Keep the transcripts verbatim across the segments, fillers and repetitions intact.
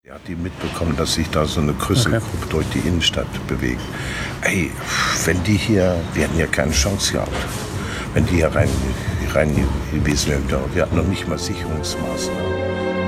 Er hat die mitbekommen, dass sich da so eine größere Okay. Gruppe durch die Innenstadt bewegt. Ey, wenn die hier, wir hätten ja keine Chance gehabt, wenn die hier rein, rein gewesen wären. Wir hatten noch nicht mal Sicherungsmaßnahmen.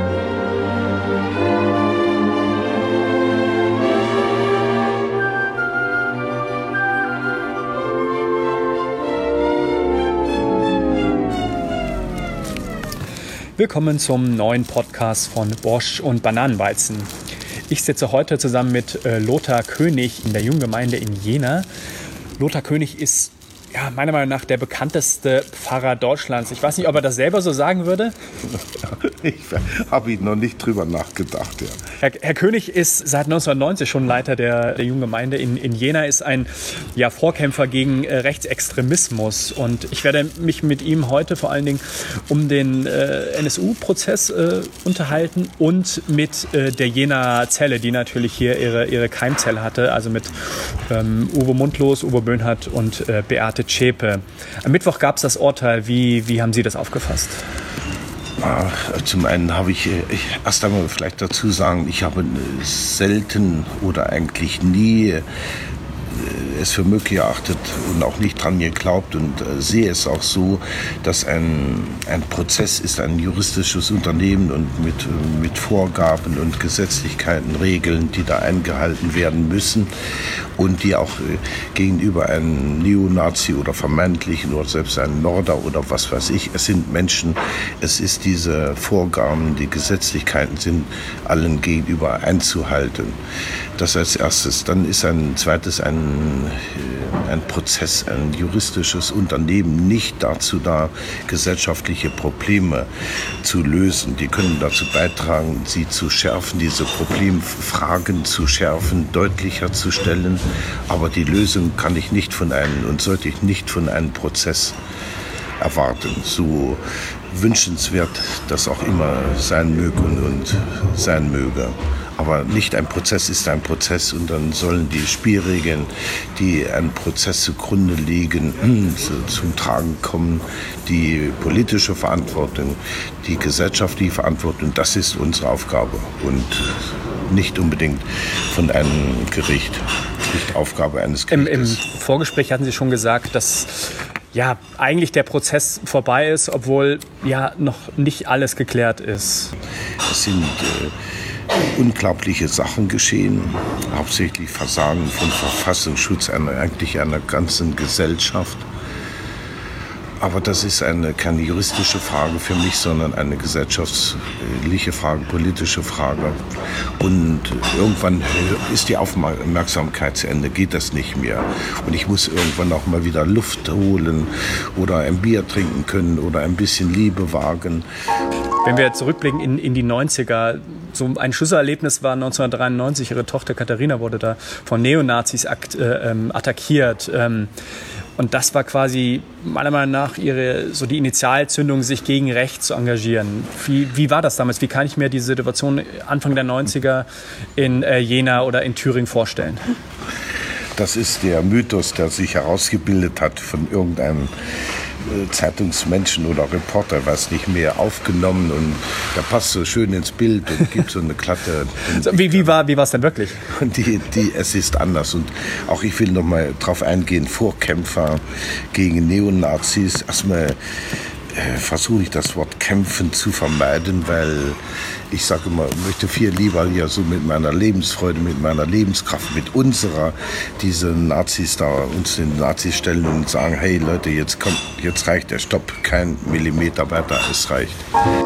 Willkommen zum neuen Podcast von Bosch und Bananenweizen. Ich sitze heute zusammen mit äh, Lothar König in der Junggemeinde in Jena. Lothar König ist ja, meiner Meinung nach der bekannteste Pfarrer Deutschlands. Ich weiß nicht, ob er das selber so sagen würde. Ich habe ihn noch nicht drüber nachgedacht. Ja. Herr, Herr König ist seit neunzehnhundertneunzig schon Leiter der, der Junggemeinde in, in Jena, ist ein ja, Vorkämpfer gegen äh, Rechtsextremismus. Und ich werde mich mit ihm heute vor allen Dingen um den äh, N S U-Prozess äh, unterhalten und mit äh, der Jena Zelle, die natürlich hier ihre, ihre Keimzelle hatte, also mit ähm, Uwe Mundlos, Uwe Böhnhardt und äh, Beate Zschäpe. Am Mittwoch gab es das Urteil. Wie, wie haben Sie das aufgefasst? Zum einen habe ich, ich erst einmal vielleicht dazu sagen, ich habe selten oder eigentlich nie es für möglich erachtet und auch nicht dran geglaubt und äh, sehe es auch so, dass ein, ein Prozess ist ein juristisches Unternehmen und mit, mit Vorgaben und Gesetzlichkeiten, Regeln, die da eingehalten werden müssen und die auch äh, gegenüber einem Neonazi oder vermeintlichen oder selbst einem Norder oder was weiß ich, es sind Menschen, es ist diese Vorgaben, die Gesetzlichkeiten sind allen gegenüber einzuhalten. Das als erstes. Dann ist ein zweites ein, ein Prozess, ein juristisches Unternehmen nicht dazu da, gesellschaftliche Probleme zu lösen. Die können dazu beitragen, sie zu schärfen, diese Problemfragen zu schärfen, deutlicher zu stellen. Aber die Lösung kann ich nicht von einem und sollte ich nicht von einem Prozess erwarten. So wünschenswert das auch immer sein möge und sein möge. Aber nicht ein Prozess ist ein Prozess und dann sollen die Spielregeln, die einem Prozess zugrunde liegen, zum Tragen kommen. Die politische Verantwortung, die gesellschaftliche Verantwortung, das ist unsere Aufgabe und nicht unbedingt von einem Gericht, nicht Aufgabe eines Gerichtes. Im, Im Vorgespräch hatten Sie schon gesagt, dass ja, eigentlich der Prozess vorbei ist, obwohl ja noch nicht alles geklärt ist. Es sind äh, unglaubliche Sachen geschehen, hauptsächlich Versagen von Verfassungsschutz einer, eigentlich einer ganzen Gesellschaft. Aber das ist eine, keine juristische Frage für mich, sondern eine gesellschaftliche Frage, politische Frage. Und irgendwann ist die Aufmerksamkeit zu Ende, geht das nicht mehr. Und ich muss irgendwann auch mal wieder Luft holen oder ein Bier trinken können oder ein bisschen Liebe wagen. Wenn wir zurückblicken in, in die neunziger, so ein Schlüsselerlebnis war neunzehnhundertdreiundneunzig, ihre Tochter Katharina wurde da von Neonazis akt, äh, ähm, attackiert. Ähm, und das war quasi meiner Meinung nach ihre, so die Initialzündung, sich gegen Recht zu engagieren. Wie, wie war das damals? Wie kann ich mir diese Situation Anfang der neunziger in äh, Jena oder in Thüringen vorstellen? Das ist der Mythos, der sich herausgebildet hat von irgendeinem Zeitungsmenschen oder Reporter, weiß nicht mehr, aufgenommen und der passt so schön ins Bild und gibt so eine glatte... So, wie wie war wie war es denn wirklich? Und die, die, es ist anders und auch ich will noch mal drauf eingehen, Vorkämpfer gegen Neonazis, erstmal äh, versuche ich das Wort kämpfen zu vermeiden, weil ich sage immer, ich möchte viel lieber hier so mit meiner Lebensfreude, mit meiner Lebenskraft, mit unserer, diese Nazis da uns den Nazis stellen und sagen, hey Leute, jetzt kommt, jetzt reicht der Stopp, kein Millimeter weiter, es reicht.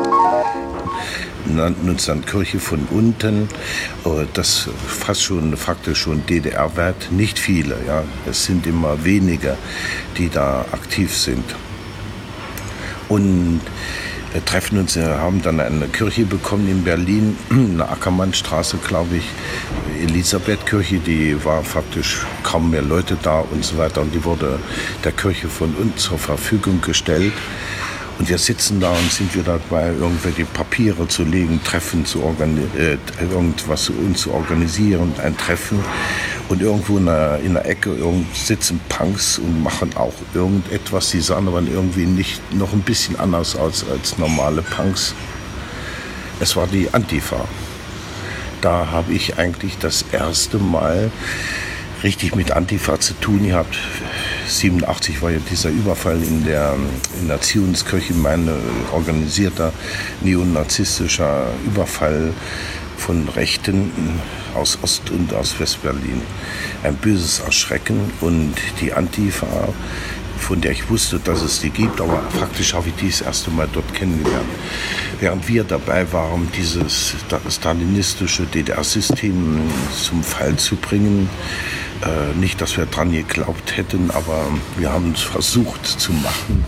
Wir nannten uns dann Kirche von unten, das fast schon faktisch schon D D R-Wert, nicht viele, ja, es sind immer weniger, die da aktiv sind. Und wir treffen uns, wir haben dann eine Kirche bekommen in Berlin, eine Ackermannstraße, glaube ich, Elisabethkirche, die war faktisch kaum mehr Leute da und so weiter. Und die wurde der Kirche von uns zur Verfügung gestellt. Und wir sitzen da und sind wieder dabei, irgendwelche Papiere zu legen, Treffen zu organisieren, äh, irgendwas uns zu organisieren, ein Treffen. Und irgendwo in der, in der Ecke irgend sitzen Punks und machen auch irgendetwas. Die sahen aber irgendwie nicht noch ein bisschen anders aus als normale Punks. Es war die Antifa. Da habe ich eigentlich das erste Mal richtig mit Antifa zu tun gehabt. siebenundachtzig war ja dieser Überfall in der, in der Zionskirchengemeinde, organisierter neonazistischer Überfall von Rechten aus Ost- und aus Westberlin. Ein böses Erschrecken, und die Antifa, von der ich wusste, dass es die gibt, aber faktisch habe ich die das erste Mal dort kennengelernt. Während wir dabei waren, dieses stalinistische D D R-System zum Fall zu bringen, äh, nicht, dass wir dran geglaubt hätten, aber wir haben es versucht zu machen.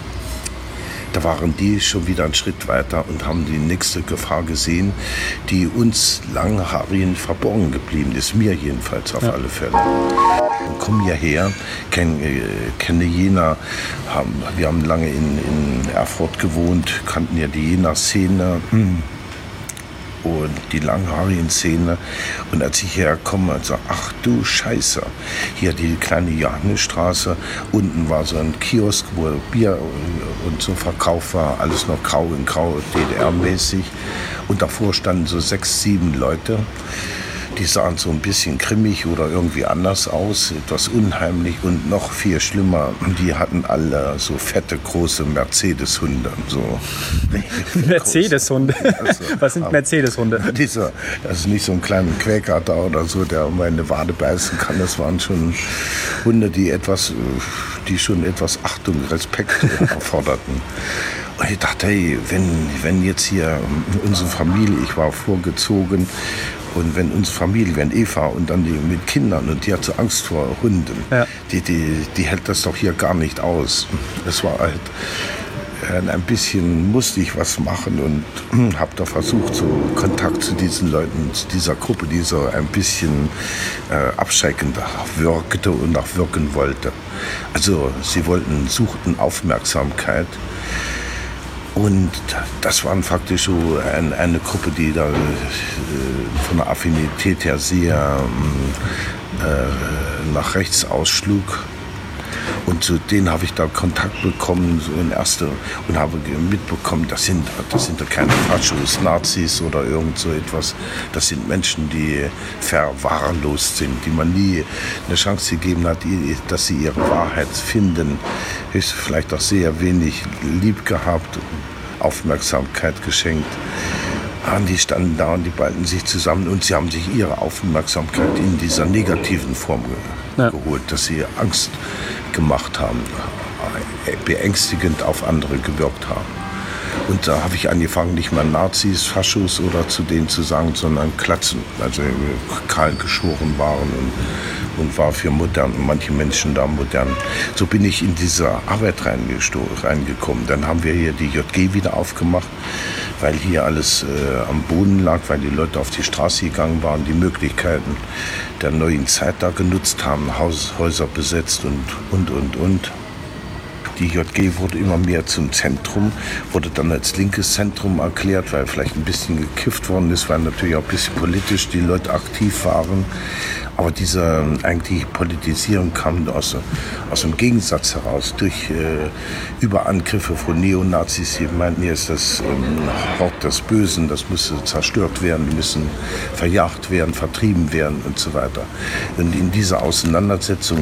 Da waren die schon wieder einen Schritt weiter und haben die nächste Gefahr gesehen, die uns Langhaarigen verborgen geblieben ist, mir jedenfalls auf ja. alle Fälle. Ich komme hierher, kenne, kenne Jena, haben, wir haben lange in, in Erfurt gewohnt, kannten ja die Jena-Szene und die langhaarigen Szene. Und als ich herkomme, also ach du Scheiße, hier die kleine Johannisstraße, unten war so ein Kiosk, wo Bier und so verkauft war, alles noch grau in grau, D D R-mäßig. Und davor standen so sechs, sieben Leute. Die sahen so ein bisschen grimmig oder irgendwie anders aus, etwas unheimlich, und noch viel schlimmer, die hatten alle so fette, große Mercedes-Hunde. So. Mercedes-Hunde? Also, was sind Mercedes-Hunde? Dieser, das ist nicht so ein kleiner Quäker da oder so, der mal in eine Wade beißen kann. Das waren schon Hunde, die etwas, die schon etwas Achtung, Respekt erforderten. Und ich dachte, hey, wenn, wenn jetzt hier unsere Familie, ich war vorgezogen, und wenn unsere Familie, wenn Eva und dann die mit Kindern, und die hat so Angst vor Hunden, ja. die, die, die hält das doch hier gar nicht aus. Es war halt ein bisschen, musste ich was machen, und habe da versucht, so Kontakt zu diesen Leuten, zu dieser Gruppe, die so ein bisschen äh, abschreckender wirkte und auch wirken wollte. Also sie wollten, suchten Aufmerksamkeit. Und das waren faktisch so ein, eine Gruppe, die da äh, von der Affinität her sehr äh, nach rechts ausschlug. Und zu denen habe ich da Kontakt bekommen, so in erste, und habe mitbekommen, das sind, das sind da keine Faschos, Nazis oder irgend so etwas. Das sind Menschen, die verwahrlost sind, die man nie eine Chance gegeben hat, dass sie ihre Wahrheit finden. Höchst vielleicht auch sehr wenig lieb gehabt, Aufmerksamkeit geschenkt. Und die standen da und die ballten sich zusammen, und sie haben sich ihre Aufmerksamkeit in dieser negativen Form ge- ja. geholt, dass sie Angst gemacht haben, beängstigend auf andere gewirkt haben. Und da habe ich angefangen, nicht mehr Nazis, Faschos oder zu denen zu sagen, sondern Klatzen, also kahl geschoren waren, und, und war für modern, manche Menschen da modern. So bin ich in diese Arbeit reingekommen. Dann haben wir hier die J G wieder aufgemacht, weil hier alles äh, am Boden lag, weil die Leute auf die Straße gegangen waren, die Möglichkeiten der neuen Zeit da genutzt haben, Haus, Häuser besetzt und, und, und, und. Die J G wurde immer mehr zum Zentrum, wurde dann als linkes Zentrum erklärt, weil vielleicht ein bisschen gekifft worden ist, weil natürlich auch ein bisschen politisch die Leute aktiv waren. Aber diese eigentlich Politisierung kam aus, aus dem Gegensatz heraus, durch äh, Überangriffe von Neonazis. Sie meinten, hier ist das ähm, Hort des Bösen, das müsse zerstört werden, die müssen verjagt werden, vertrieben werden und so weiter. Und in dieser Auseinandersetzung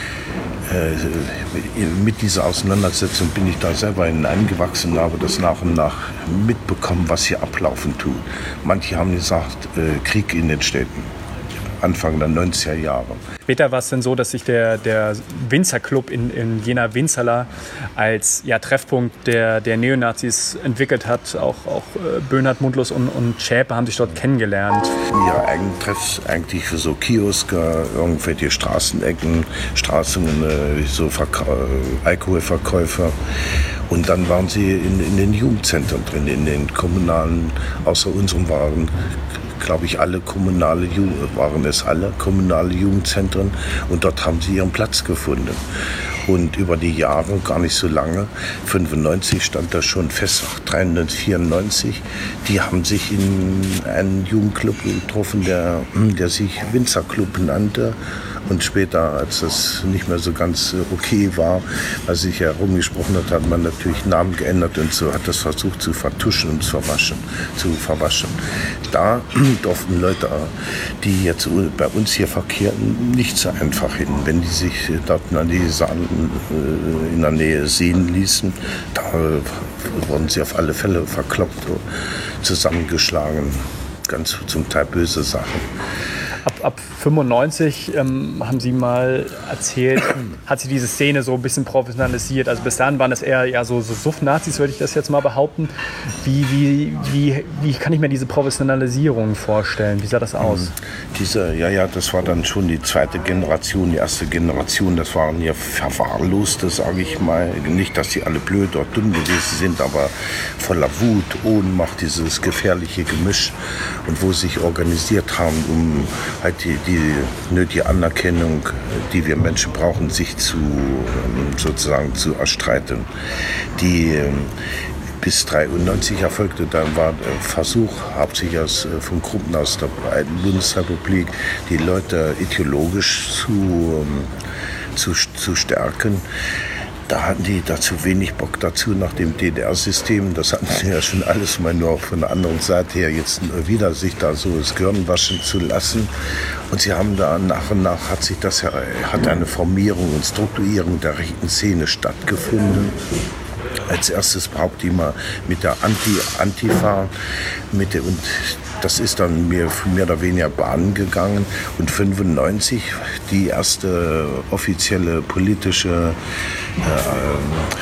mit dieser Auseinandersetzung bin ich da selber hineingewachsen und habe das nach und nach mitbekommen, was hier ablaufen tut. Manche haben gesagt, Krieg in den Städten, Anfang der neunziger Jahre. Später war es dann so, dass sich der, der Winzerclub in, in Jena Winzerla als ja, Treffpunkt der, der Neonazis entwickelt hat. Auch, auch äh, Böhnhardt, Mundlos und, und Schäpe haben sich dort kennengelernt. Ja, Treffs eigentlich für so Kioske, irgendwelche Straßenecken, Straßen, äh, so Verka- Alkoholverkäufer. Und dann waren sie in, in den Jugendzentren drin, in den kommunalen, außer unserem waren, glaube ich, alle kommunale Jugend, waren es alle kommunale Jugendzentren, und dort haben sie ihren Platz gefunden. Und über die Jahre, gar nicht so lange, fünfundneunzig stand das schon fest, dreiundneunzig, vierundneunzig, die haben sich in einen Jugendclub getroffen, der, der sich Winzerclub nannte, Und später, als das nicht mehr so ganz okay war, als sich herumgesprochen hat, hat man natürlich Namen geändert und so hat das versucht zu vertuschen und zu verwaschen. Zu verwaschen. Da durften Leute, die jetzt bei uns hier verkehrten, nicht so einfach hin. Wenn die sich dort in der Nähe sehen ließen, da wurden sie auf alle Fälle verkloppt, zusammengeschlagen. Ganz zum Teil böse Sachen. Ab, ab fünfundneunzig ähm, haben Sie mal erzählt, hat sich diese Szene so ein bisschen professionalisiert. Also bis dahin waren das eher ja, so, so Suff-Nazis, würde ich das jetzt mal behaupten. Wie, wie, wie, wie kann ich mir diese Professionalisierung vorstellen? Wie sah das aus? Diese, ja, ja, das war dann schon die zweite Generation, die erste Generation. Das waren ja Verwahrloste, sage ich mal. Nicht, dass sie alle blöd oder dumm gewesen sind, aber voller Wut, Ohnmacht, dieses gefährliche Gemisch. Und wo sie sich organisiert haben, um halt die, die nötige Anerkennung, die wir Menschen brauchen, sich zu sozusagen zu erstreiten. Die bis neunzehnhundertdreiundneunzig erfolgte, dann war der Versuch, hauptsächlich aus, von Gruppen aus der alten Bundesrepublik, die Leute ideologisch zu, zu, zu stärken. Da hatten die dazu wenig Bock dazu nach dem D D R-System. Das hatten sie ja schon alles mal nur von der anderen Seite her jetzt wieder sich da so das Gehirn waschen zu lassen. Und sie haben da nach und nach hat sich das ja, hat eine Formierung und Strukturierung der rechten Szene stattgefunden. Als erstes überhaupt immer mit der Anti, Antifa, mit der, und das ist dann mehr, mehr oder weniger Bahnen gegangen. Und fünfundneunzig die erste offizielle politische, äh,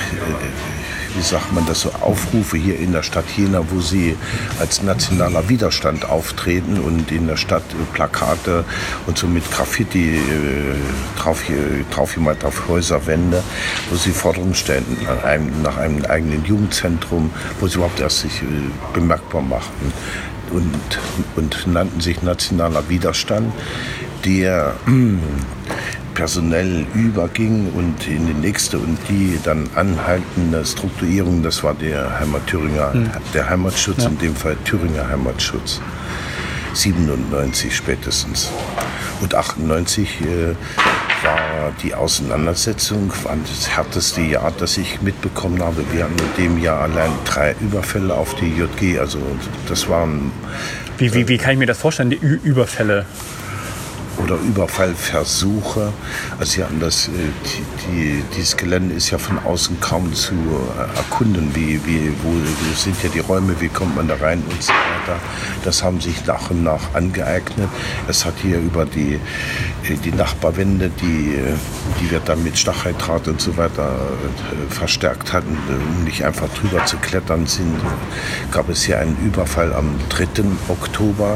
wie sagt man das so, Aufrufe hier in der Stadt Jena, wo sie als nationaler Widerstand auftreten und in der Stadt Plakate und so mit Graffiti äh, drauf, drauf jemand auf Häuserwände, wo sie Forderungen stellten nach einem, nach einem eigenen Jugendzentrum, wo sie überhaupt erst sich äh, bemerkbar machten. Und, und nannten sich Nationaler Widerstand, der mh, personell überging und in die nächste und die dann anhaltende Strukturierung, das war der Heimat Thüringer, mhm. der Heimatschutz, ja. In dem Fall Thüringer Heimatschutz. siebenundneunzig spätestens. Und achtundneunzig äh, war die Auseinandersetzung, war das härteste Jahr, das ich mitbekommen habe. Wir hatten in dem Jahr allein drei Überfälle auf die J G. Also das waren... Wie, wie, wie kann ich mir das vorstellen, die Ü- Überfälle? Oder Überfallversuche. Also sie hatten das, die, die, dieses Gelände ist ja von außen kaum zu erkunden, wie, wie, wo sind ja die Räume, wie kommt man da rein und so weiter. Das haben sich nach und nach angeeignet. Es hat hier über die, die Nachbarwände, die, die wir dann mit Stacheldraht und so weiter verstärkt hatten, um nicht einfach drüber zu klettern, sind, gab es hier einen Überfall am dritten Oktober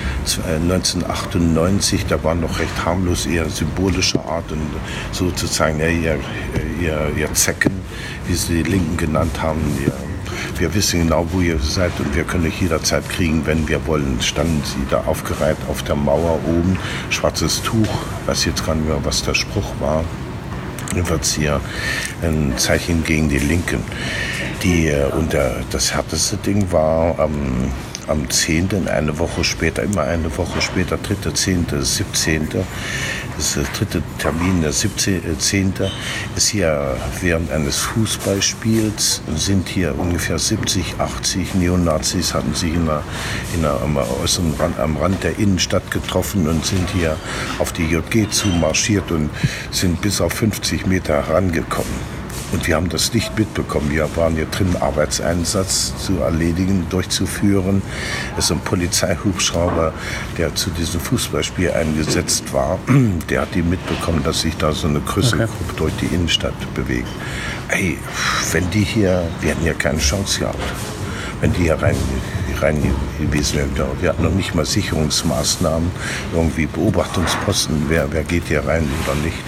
neunzehnhundertachtundneunzig, da war noch recht harmlos, eher symbolischer Art und so zu zeigen, ja, ihr, ihr, ihr Zecken, wie sie die Linken genannt haben, ihr, wir wissen genau, wo ihr seid und wir können euch jederzeit kriegen, wenn wir wollen. Standen sie da aufgereiht auf der Mauer oben, schwarzes Tuch, weiß jetzt gar nicht mehr, was der Spruch war. Jedenfalls hier ein Zeichen gegen die Linken. Die, und der, das härteste Ding war am ähm, Am zehnten, eine Woche später, immer eine Woche später, dritte, zehnte, siebzehnte Das ist der dritte Termin, der siebzehnte ist hier während eines Fußballspiels, sind hier ungefähr siebzig, achtzig Neonazis, hatten sich in der, in der, am, äußeren Rand, am Rand der Innenstadt getroffen und sind hier auf die J G zu marschiert und sind bis auf fünfzig Meter herangekommen. Und wir haben das nicht mitbekommen. Wir waren hier drin, Arbeitseinsatz zu erledigen, durchzuführen. Es ist ein Polizeihubschrauber, der zu diesem Fußballspiel eingesetzt war. Der hat die mitbekommen, dass sich da so eine größere okay. Gruppe durch die Innenstadt bewegt. Ey, wenn die hier, wir hätten ja keine Chance gehabt, wenn die hier rein, rein gewesen wären. Wir hatten noch nicht mal Sicherungsmaßnahmen, irgendwie Beobachtungsposten, wer, wer geht hier rein oder nicht.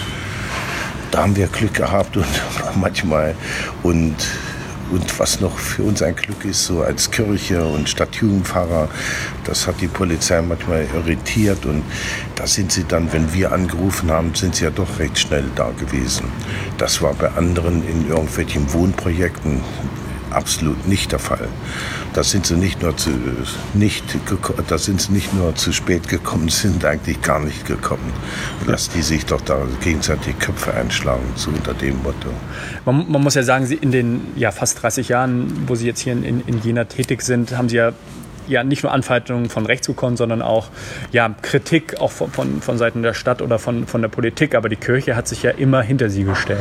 Da haben wir Glück gehabt und manchmal und, und was noch für uns ein Glück ist, so als Kirche und Stadtjugendpfarrer, das hat die Polizei manchmal irritiert und da sind sie dann, wenn wir angerufen haben, sind sie ja doch recht schnell da gewesen. Das war bei anderen in irgendwelchen Wohnprojekten absolut nicht der Fall. Da sind sie nicht nur zu, nicht, da sind sie nicht nur zu spät gekommen, sind eigentlich gar nicht gekommen. Lass die sich doch da gegenseitig Köpfe einschlagen, so unter dem Motto. Man, man muss ja sagen, Sie in den ja, fast dreißig Jahren, wo Sie jetzt hier in, in Jena tätig sind, haben Sie ja ja nicht nur Anfeindungen von rechts bekommen, sondern auch ja, Kritik auch von, von, von Seiten der Stadt oder von, von der Politik. Aber die Kirche hat sich ja immer hinter Sie gestellt.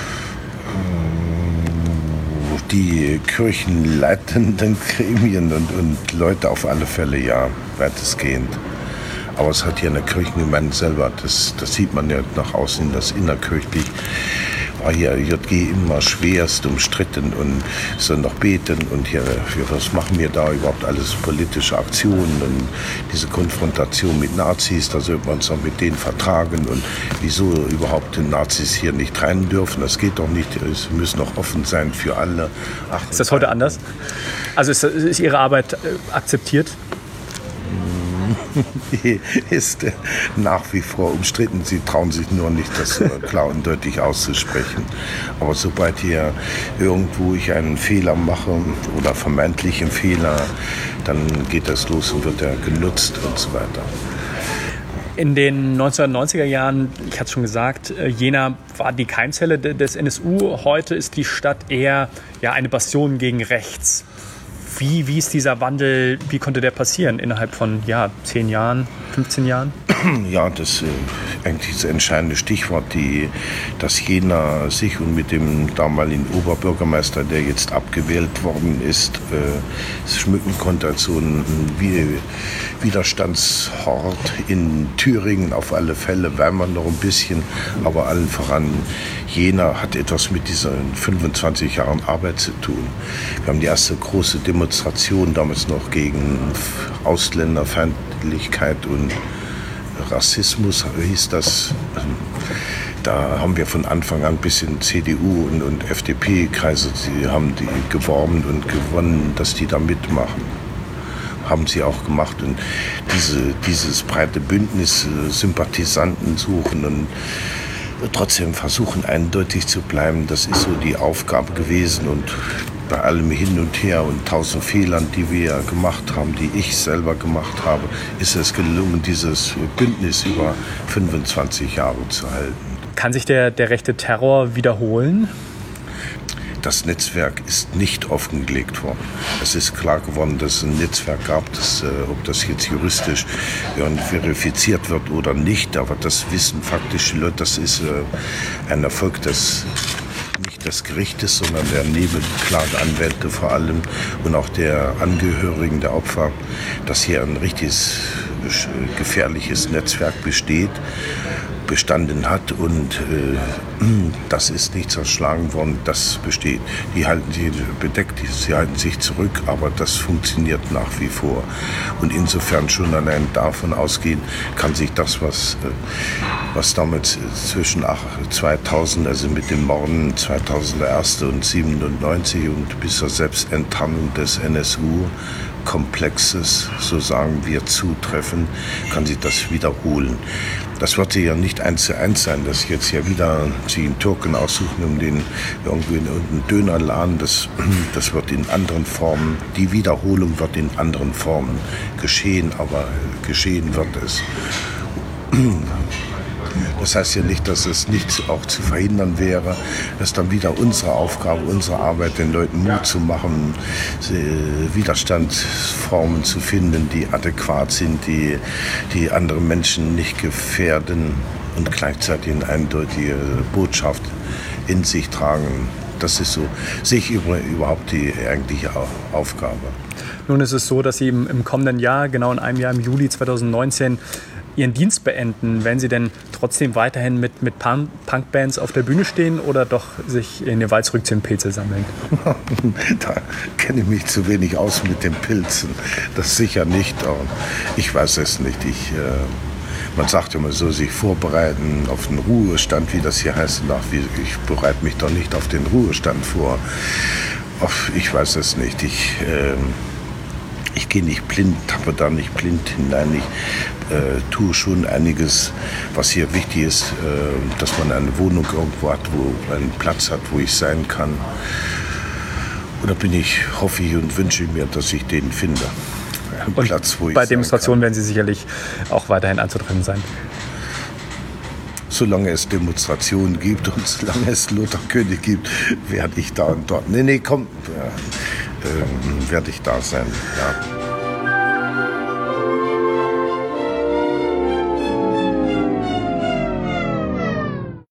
Die kirchenleitenden Gremien und, und Leute auf alle Fälle, ja, weitestgehend. Aber es hat ja eine Kirchengemeinde selber, das, das sieht man ja nach außen, das innerkirchlich war hier J G immer schwerst umstritten und soll noch beten und hier, was machen wir da überhaupt alles, politische Aktionen und diese Konfrontation mit Nazis, da sollte man uns noch mit denen vertragen und wieso überhaupt die Nazis hier nicht rein dürfen, das geht doch nicht, es müssen noch offen sein für alle. Ach, ist das heute anders? Also ist, ist Ihre Arbeit äh, akzeptiert? Ist nach wie vor umstritten. Sie trauen sich nur nicht, das klar und deutlich auszusprechen. Aber sobald hier irgendwo ich einen Fehler mache oder vermeintlichen Fehler, dann geht das los und wird er genutzt und so weiter. In den neunzehnhundertneunziger Jahren, ich hatte es schon gesagt, Jena war die Keimzelle des N S U. Heute ist die Stadt eher ja, eine Bastion gegen rechts. Wie, wie ist dieser Wandel, wie konnte der passieren innerhalb von ja, zehn Jahren, fünfzehn Jahren? Ja, das ist äh, eigentlich das entscheidende Stichwort, die, dass Jena sich und mit dem damaligen Oberbürgermeister, der jetzt abgewählt worden ist, äh, schmücken konnte als so ein Widerstandshort in Thüringen auf alle Fälle, Weimar noch ein bisschen, aber allen voran Jena hat etwas mit diesen fünfundzwanzig Jahren Arbeit zu tun. Wir haben die erste große Demonstration damals noch gegen Ausländerfeindlichkeit und Rassismus hieß das. Da haben wir von Anfang an bis in C D U und, und F D P-Kreise, sie haben die geworben und gewonnen, dass die da mitmachen. Haben sie auch gemacht. Und diese, dieses breite Bündnis, Sympathisanten suchen und trotzdem versuchen, eindeutig zu bleiben, das ist so die Aufgabe gewesen. Und bei allem Hin und Her und tausend Fehlern, die wir gemacht haben, die ich selber gemacht habe, ist es gelungen, dieses Bündnis über fünfundzwanzig Jahre zu halten. Kann sich der, der rechte Terror wiederholen? Das Netzwerk ist nicht offengelegt worden. Es ist klar geworden, dass es ein Netzwerk gab, das, äh, ob das jetzt juristisch äh, verifiziert wird oder nicht, aber das wissen faktisch die Leute, das ist äh, ein Erfolg des, nicht des Gerichtes, sondern der Nebenklageanwälte vor allem und auch der Angehörigen der Opfer, dass hier ein richtiges äh, gefährliches Netzwerk besteht. bestanden hat und äh, das ist nicht zerschlagen worden, das besteht. Die halten sich bedeckt, sie halten sich zurück, aber das funktioniert nach wie vor. Und insofern schon allein davon ausgehen, kann sich das, was, äh, was damals zwischen zweitausend, also mit den Morden zweitausendeins und siebenundneunzig und bis zur Selbstenttarnung des N S U Komplexes, so sagen wir, zutreffen, kann sich das wiederholen. Das wird ja nicht eins zu eins sein, dass jetzt ja wieder sie einen Türken aussuchen, um den irgendwie in einen Dönerladen, das, das wird in anderen Formen, die Wiederholung wird in anderen Formen geschehen, aber geschehen wird es. Das heißt ja nicht, dass es nicht auch zu verhindern wäre. Das ist dann wieder unsere Aufgabe, unsere Arbeit, den Leuten Mut zu machen, Widerstandsformen zu finden, die adäquat sind, die, die andere Menschen nicht gefährden und gleichzeitig eine eindeutige Botschaft in sich tragen. Das ist so, sehe ich überhaupt die eigentliche Aufgabe. Nun ist es so, dass Sie im, im kommenden Jahr, genau in einem Jahr, im Juli zweitausendneunzehn, Ihren Dienst beenden. Werden Sie denn trotzdem weiterhin mit, mit Punk- Punkbands auf der Bühne stehen oder doch sich in den Wald zurückziehen, Pilze sammeln? Da kenne ich mich zu wenig aus mit den Pilzen. Das sicher nicht. Ich weiß es nicht. Ich, äh, man sagt immer so, sich vorbereiten auf den Ruhestand, wie das hier heißt. Ich bereite mich doch nicht auf den Ruhestand vor. Ich weiß es nicht. Ich... Äh, Ich gehe nicht blind, tappe da nicht blind hinein. Ich äh, tue schon einiges, was hier wichtig ist, äh, dass man eine Wohnung irgendwo hat, wo einen Platz hat, wo ich sein kann. Oder bin ich, hoffe ich und wünsche mir, dass ich den finde. Einen Und Platz, wo ich bei sein Demonstrationen kann. werden Sie sicherlich auch weiterhin anzutreffen sein. Solange es Demonstrationen gibt und solange es Lothar König gibt, werde ich da und dort. Nee, nee, komm, äh, äh, werde ich da sein, ja.